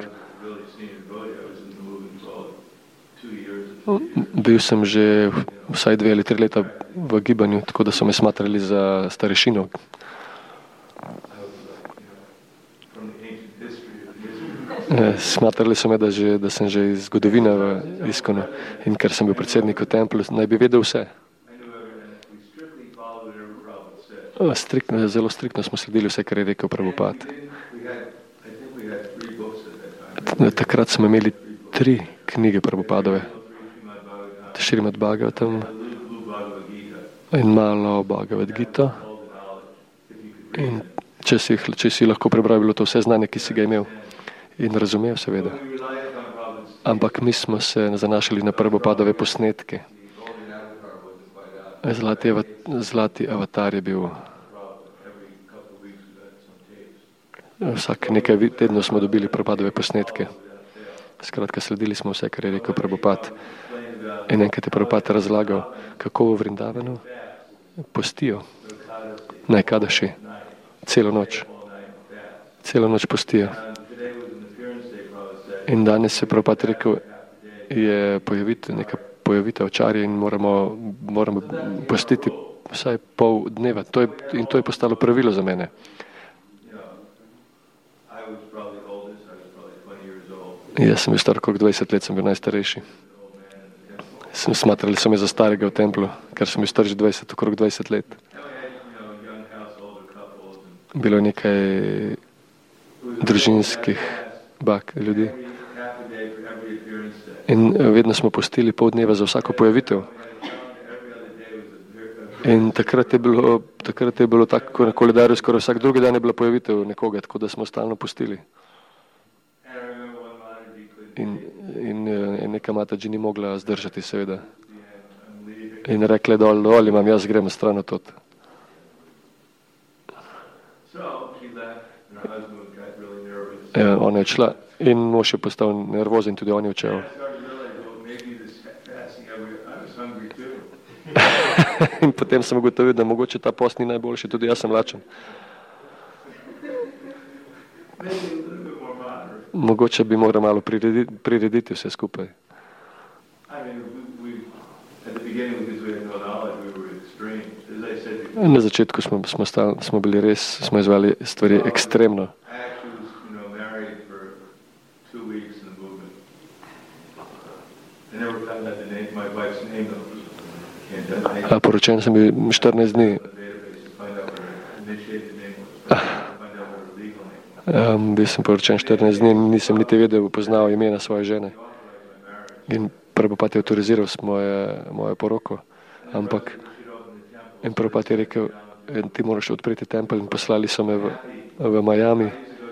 Bil sem že vsaj dve ali tri leta v gibanju, tako da so me smatrali za starešino. Smatrali so me, da, že, da sem že iz zgodovine v Iskonu. In ker sem bil predsednik v templu, naj bi vedel vse. Striktno, zelo striktno smo sledili vse, kar je rekel Prabhupada. Takrat smo imeli tri knjige Prabhupadove. Šrimad Bhagavatam in malo Bhagavad Gita. In če si, če si lahko prebral, bilo to vse znanje, ki si ga imel in razumel, seveda. Ampak mi smo se zanašali na Prabhupadove posnetke. Zlati, zlati avatar je bil. Vsak nekaj tednov smo dobili Prabhupadove posnetke. Skratka, sledili smo vse, kar je rekel Prabhupada. In enkrat je Prabhupada razlagal, kako v Vrindavanu postijo najkadaši celo noč. Celo noč postijo. In danes je Prabhupada rekel, je pojavitev, neka pojavitev očarja in moramo, moramo postiti vsaj pol dneva. To je, in to je postalo pravilo za mene. Jaz sem bil star okrog dvajset let, sem bil najstarejši. Sem smatrali so me za starega v templu, ker sem bil star že dvajset, okrog dvajset let. Bilo je nekaj družinskih bak ljudi. In vedno smo postili pol dneva za vsako pojavitev. In takrat je bilo, takrat je bilo tako na koledarju, skoraj vsak drugi dan je bila pojavitev nekoga, tako da smo stalno postili. In, in, in neka Mataji ni mogla zdržati, seveda. In rekla, dol, dol, imam, jaz grem stran od tot. Ja, ona je šla in mož je postal nervozen, tudi on je odšel. In potem sem ugotovil, da mogoče ta post ni najboljši, tudi jaz sem lačen. Mogoče bi moral malo prirediti, prirediti vse skupaj. Na začetku smo, smo, stal, smo bili res, smo izvali stvari ekstremno. A poročen sem bil štirinajst dni. Um, bil sem poročen štirinajst dni, nisem niti vedel, poznal imena svoje žene. In Prabhupada je autoriziral moje, mojo poroko. Ampak in Prabhupada je rekel, ti moraš odpreti tempelj, in poslali so me v, v Miami.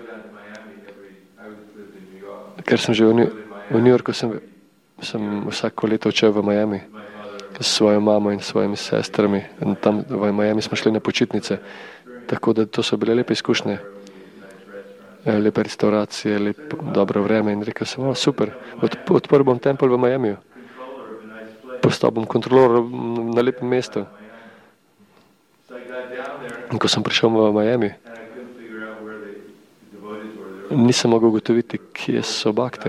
Ker sem že v, v New Yorku, sem, sem vsako leto odšel v Miami s svojo mamo in svojimi sestrami. In tam v Miami smo šli na počitnice. Tako da to so bile lepe izkušnje. Lepe restauracije, lep, dobro vreme. In rekel sem, o, super, Od, odprl bom tempelj v Miamiju. Postal bom kontrolor na lepem mestu. In ko sem prišel v Miami, nisem mogel ugotoviti, kje so bakte.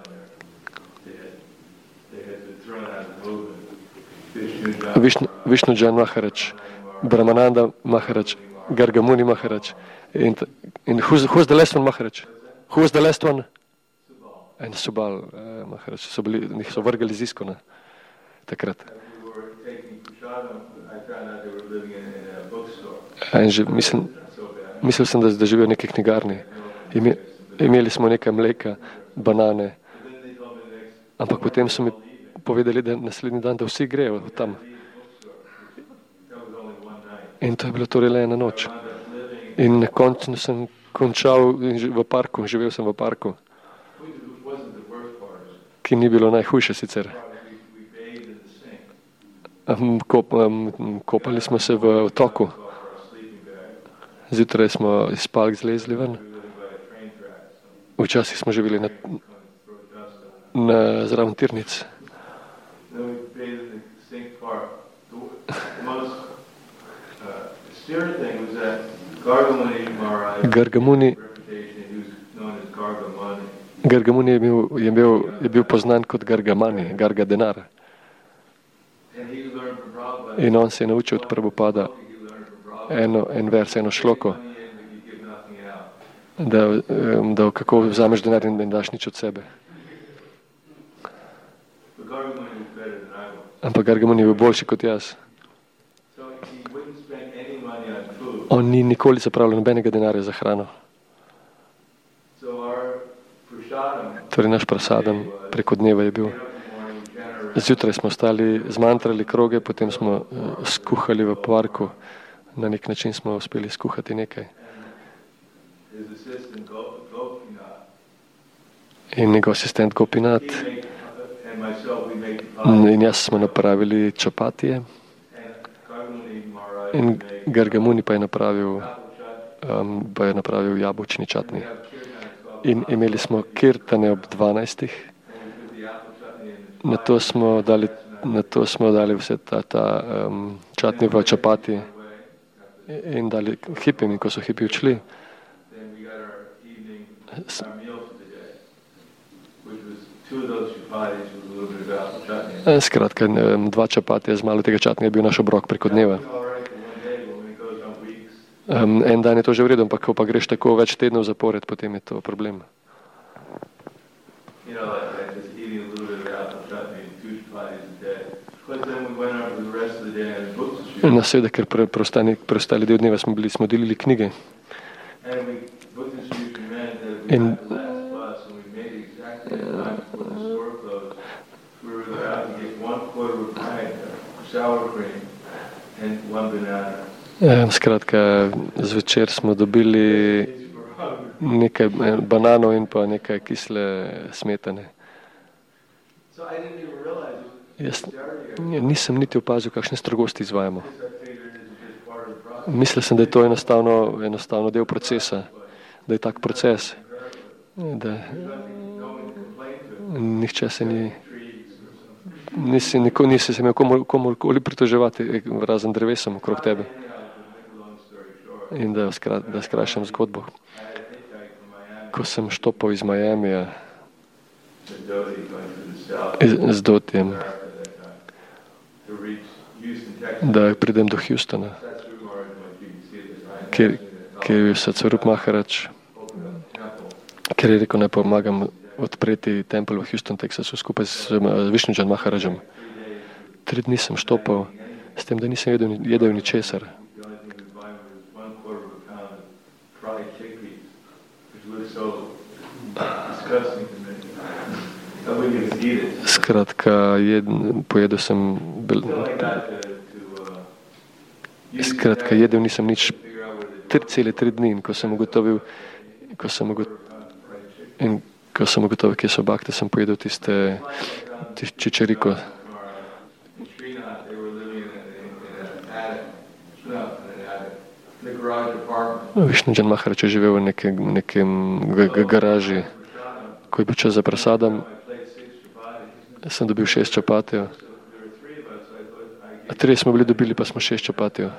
Višnu, Višnudžan Maharaj, Brahmananda Maharaj, Gargamuni Maharaj. In, in who's, who's the last one Maharaj? Who was the last one? In Subal uh, Maharaj. So bili, njih so vrgali z Iskona takrat. In že, mislim, mislil sem, da, da živijo v neki knjigarni. Ime, imeli smo nekaj mleka, banane. Ampak potem so mi povedali, da naslednji dan, da vsi grejo tam. In to je bilo torej le ena noč. In na koncu sem končal v parku, živel sem v parku, ki ni bilo najhujše sicer. Kop, kopali smo se v toku. Zjutraj smo iz spalk zlezli ven. Včasih smo živeli na, na zraven tirnic. Gargamuni, Gargamuni je bil, je bil, je bil poznan kot Gargamani, Garga denar. In on se je naučil od Prabhupada eno, en vers, eno šloko, da, da kako vzameš denar in ne daš nič od sebe. Ampak Gargamuni je bil boljši kot jaz. On ni nikoli zapravljal nobenega denarja za hrano. Torej naš prasadam preko dneva je bil. Zjutraj smo ostali, zmantrali kroge, potem smo uh, skuhali v parku. Na nek način smo uspeli skuhati nekaj. In njegov asistent Gopinath in jaz smo napravili čapatije. In Gargamuni pa je napravil, um, pa je napravil jabolčni čatni. In imeli smo kirtane ob dvanajstih. Na to smo dali, na to smo dali vse ta, ta um, čatni v čapati in dali hipim. In ko so hipi odšli, skratka, dva čapatija z malo tega čatnija je bil naš obrok preko dneva. Um, en dan je to že v redu, ampak ko pa greš tako več tednov zapored, potem je to problem. No, seveda, ker pre, preostali, preostali del dneva smo bili, smo delili knjige. In um, skratka, zvečer smo dobili nekaj bananov in pa nekaj kisle smetane. Jaz nisem niti opazil, kakšne strogosti izvajamo. Mislil sem, da je to enostavno, enostavno del procesa, da je tak proces, da nihče se ni, nisi, niko, nisi se imel komorkoli pritoževati, razen drevesom okrog tebe. In da, skra, da skrajšam zgodbo. Ko sem štopal iz Miamija z Dotijem, da pridem do Houstona. kjer, kjer je Satsvarup Maharaj, ker je rekel, naj pomagam odpreti tempelj v Houston, Texasu, skupaj s Višnudžan Maharajem. Tri dni sem štopal, s tem, da nisem jedel, jedel ničesar. Skratka, jed, pojedel sem... Bel, skratka, jedel nisem nič tri, cele tri dni in ko sem ugotovil, ko sem ugotovil, in ko sem ugotovil, kje so bakte, sem pojedel tiste, tiste čičeriko. Višnudžan Maharaj je živel v nekem, nekem g- g- garaži. Ko je bil čas za prasadam, sem dobil šest čapatijev. A tri smo bili dobili, pa smo šest čapatijev.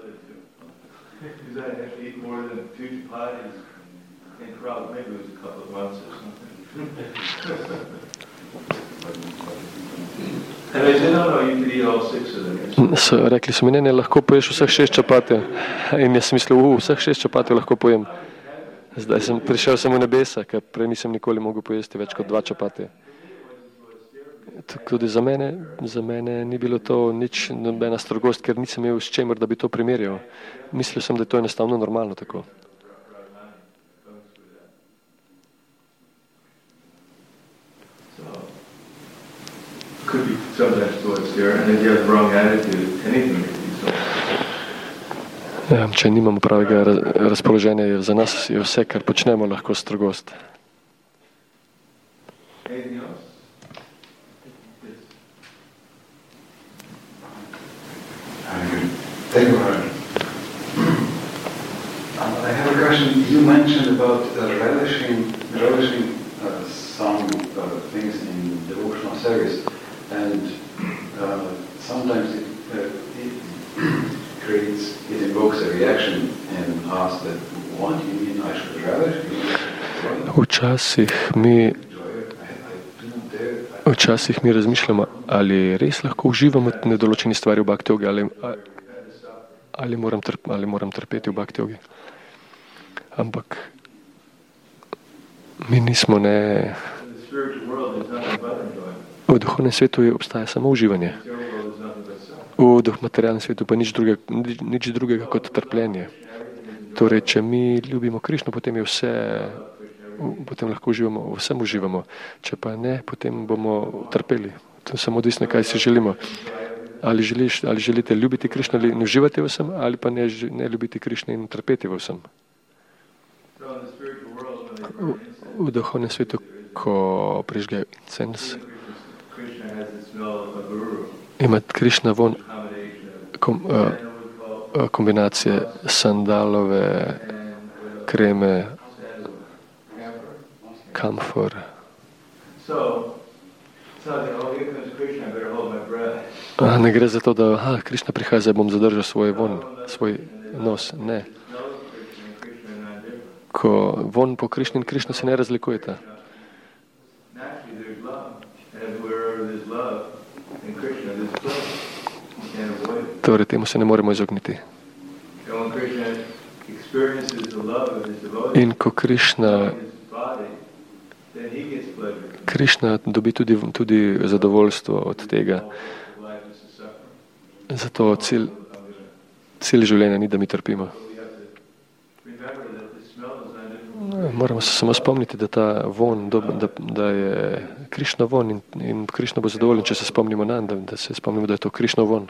So, rekli so mi, ne, ne, lahko poješ vseh šest čapatijev. In jaz sem mislil, uh, vseh šest čapatijev lahko pojem. Zdaj sem prišel sem v nebesa, ker prej nisem nikoli mogel pojesti več kot dva čapatija. Tudi za mene, za mene ni bilo to nič nobena strogost, ker nisem imel s čemer, da bi to primerjal. Mislil sem, da je to enostavno normalno tako. Ja, če nimamo pravega razpoloženja, je za nas je vse, kar počnemo, lahko strogost. Thank you, Maharaj. Uh, I have a question. You mentioned about uh, relishing, relishing uh, some uh, things in devotional service, and uh, sometimes it, uh, it creates, it invokes a reaction and asks that, what do you mean I should relish? Včasih mi Včasih mi razmišljamo, ali res lahko uživamo nedoločeni stvari v bhakti jogi, ali, ali, moram trp, ali moram trpeti v bhakti jogi. Ampak mi nismo ne... V duhovnem svetu obstaja samo uživanje. V materialnem svetu pa nič drugega, nič drugega kot trpljenje. Torej, če mi ljubimo Krišno, potem je vse... potem lahko uživamo, vsem uživamo. Če pa ne, potem bomo trpeli. To je samo odvisno, kaj si želimo. Ali, želiš, ali želite ljubiti Krišno in uživati v vsem, ali pa ne, ne ljubiti Krišno in trpeti v vsem. V, v duhovnem svetu, ko prižge incens, ima Krišna von kom, uh, kombinacije sandalove, kreme, kamfor. Ne gre za to, da aha, Krišna prihaja, zdaj bom zadržal svoj von, svoj nos. Ne. Ko von po Krišni in Krišna se ne razlikujeta. Torej, temu se ne moremo izogniti. In ko Krišna Krišna dobi tudi, tudi zadovoljstvo od tega. Zato cilj, cilj življenja ni, da mi trpimo. Moramo se samo spomniti, da ta von, da, da je Krišna von in, in Krišna bo zadovoljen, če se spomnimo nanj, da, da se spomnimo, da je to Krišna von.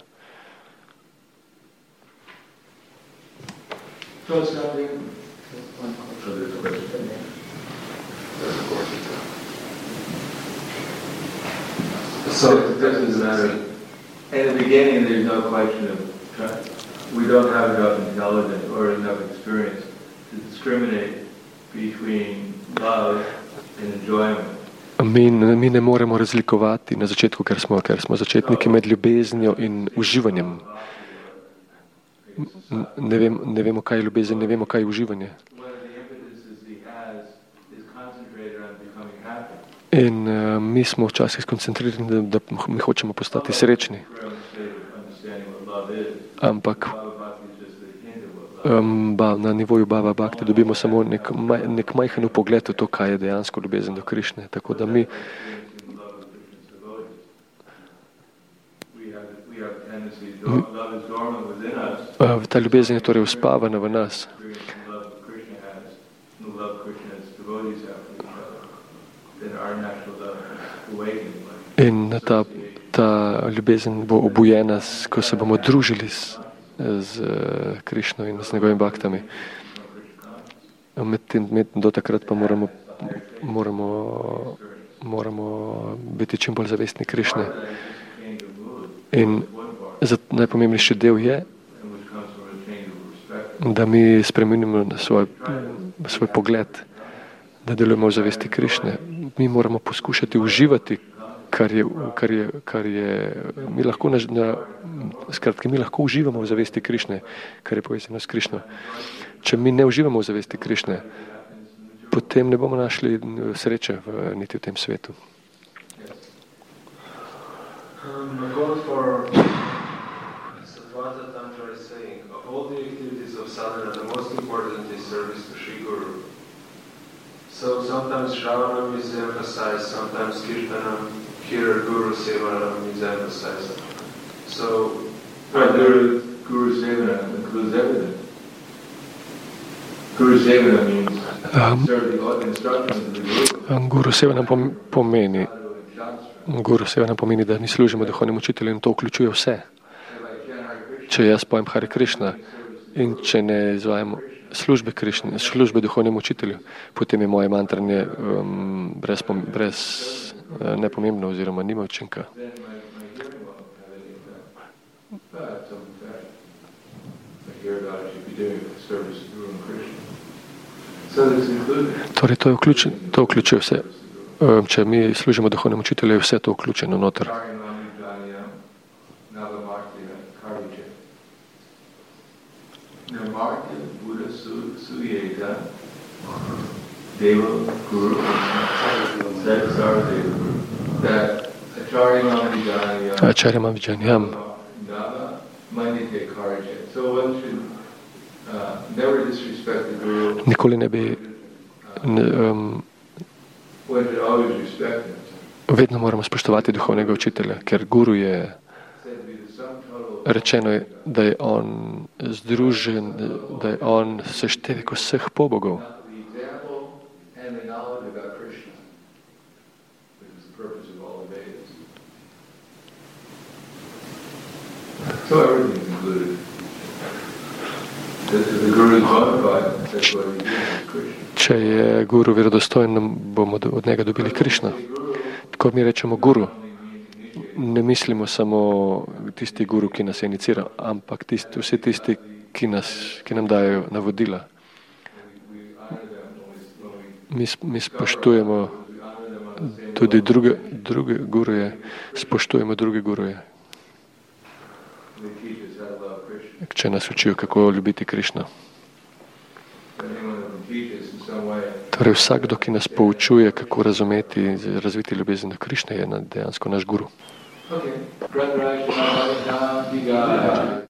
So it doesn't matter. In the beginning, there's no question of trying. We don't have enough intelligence or enough experience to discriminate between love and enjoyment. Mi, mi ne moremo razlikovati na začetku, ker smo, ker smo začetniki med ljubeznijo in uživanjem. Ne, vem, ne vemo, kaj je ljubezen, ne vemo, kaj je uživanje. In uh, mi smo včasih skoncentrirani, da, da mi hočemo postati srečni. Ampak um, ba, na nivoju Bhava Bhakti dobimo samo nek, maj, nek majhen upogled v to, kaj je dejansko ljubezen do Krišne. Tako da mi uh, ta ljubezen je torej uspavana v nas. In ta, ta ljubezen bo obujena, ko se bomo družili s, z Krišno in z njegovimi baktami. Med tem, med, do takrat pa moramo, moramo, moramo biti čim bolj zavestni Krišne. In najpomembnejši del je, da mi spremenimo svoj, svoj pogled, da delujemo v zavesti Krišne. Mi moramo poskušati uživati, kar je, kar je, kar je mi lahko, na, na, skratki, mi lahko uživamo v zavesti Krišne, kar je povezano s Krišno. Če mi ne uživamo v zavesti Krišne, potem ne bomo našli sreče v, niti v tem svetu. Um, for Satvata Tantra is saying, of all the activities of sadhana, the most important is service to Sri Guru. So sometimes Shravanam is emphasized, sometimes Kirtanam, here Guru Sevanam is emphasized. So, right, Guru, Guru Sevanam includes everything. Guru Sevanam means um, serve the instructions of the Guru. Guru Sevanam pomeni, Guru Sevanam pomeni, da mi služimo duhovnim učiteljem in to vključuje vse. Če jaz pojem Hare Krishna in če ne izvajam službe Krišne, službe duhovnemu učitelju, potem je moje mantranje um, brez, brez uh, nepomembno oziroma nima učinka. Torej, to, je vključen, to vključuje vse. Um, če mi služimo duhovnemu učitelju, je vse to vključeno noter. Deva Guru, that's our Deva Guru. That Acharyamam Vijnanayam, Acharyamam Vijnanayam, Nava Manite Karja. So one should uh, never disrespect the Guru. Nikoli ne bi, ne, um, one should always respect him. Vedno moramo spoštovati duhovnega učitelja, ker Guru je, rečeno je, da je on združen, da je on seštevek vseh pobogov. So everything's included. If the Guru is bona fide, that's what he is, Krishna. Če je Guru verodostojen, bomo od njega dobili Krišno. Ko mi rečemo Guru, ne mislimo samo tisti Guru, ki nas inicira, ampak tisti, vsi tisti, ki, nas, ki nam dajo navodila. Mi, mi spoštujemo tudi druge, druge guruje, spoštujemo druge guruje. Če nas učijo, kako ljubiti Krišno. Torej vsakdo, ki nas poučuje, kako razumeti in razviti ljubezen do Krišne, je dejansko naš guru.